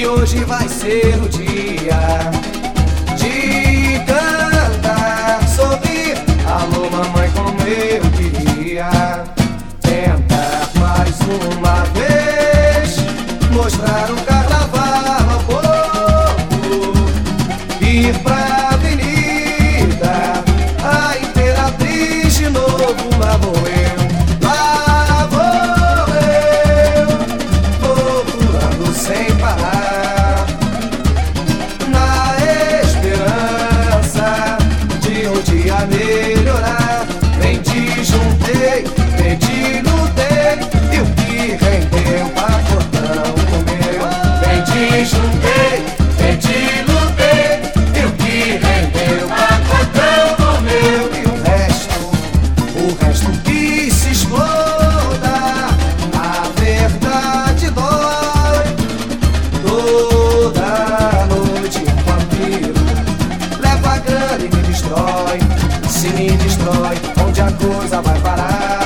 hoje vai ser o dia de cantar, sorrir, alô mamãe, como eu queria tentar mais uma vez, mostrar um carnaval ao povo, ir pra avenida, a Imperatriz de novo, lá vou eu. Sem parar, na esperança de um dia melhorar. Vem te juntei, vem te lutei, e o que rendeu pacotão comeu. Vem te juntei, vem te lutei, e o que rendeu pacotão comeu. E o resto que se exploda, a verdade dói. Toda noite um vampiro leva a grana e me destrói. Se me destrói, onde a coisa vai parar?